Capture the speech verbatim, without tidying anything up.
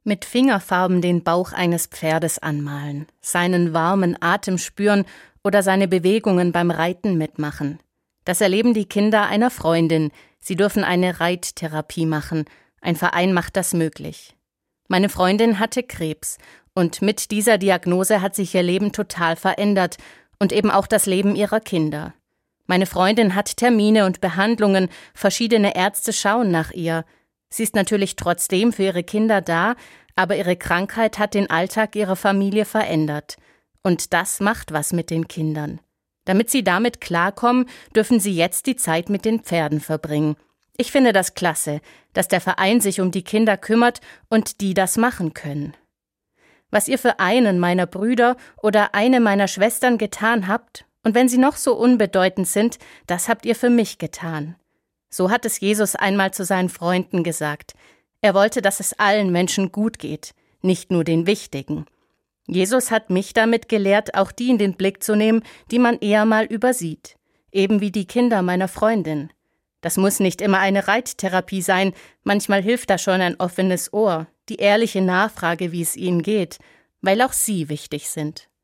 Mit Fingerfarben den Bauch eines Pferdes anmalen, seinen warmen Atem spüren oder seine Bewegungen beim Reiten mitmachen. Das erleben die Kinder einer Freundin. Sie dürfen eine Reittherapie machen. Ein Verein macht das möglich. Meine Freundin hatte Krebs und mit dieser Diagnose hat sich ihr Leben total verändert und eben auch das Leben ihrer Kinder. Meine Freundin hat Termine und Behandlungen, verschiedene Ärzte schauen nach ihr. Sie ist natürlich trotzdem für ihre Kinder da, aber ihre Krankheit hat den Alltag ihrer Familie verändert. Und das macht was mit den Kindern. Damit sie damit klarkommen, dürfen sie jetzt die Zeit mit den Pferden verbringen. Ich finde das klasse, dass der Verein sich um die Kinder kümmert und die das machen können. Was ihr für einen meiner Brüder oder eine meiner Schwestern getan habt, und wenn sie noch so unbedeutend sind, das habt ihr für mich getan. So hat es Jesus einmal zu seinen Freunden gesagt. Er wollte, dass es allen Menschen gut geht, nicht nur den Wichtigen. Jesus hat mich damit gelehrt, auch die in den Blick zu nehmen, die man eher mal übersieht. Eben wie die Kinder meiner Freundin. Das muss nicht immer eine Reittherapie sein, manchmal hilft da schon ein offenes Ohr, die ehrliche Nachfrage, wie es ihnen geht, weil auch sie wichtig sind.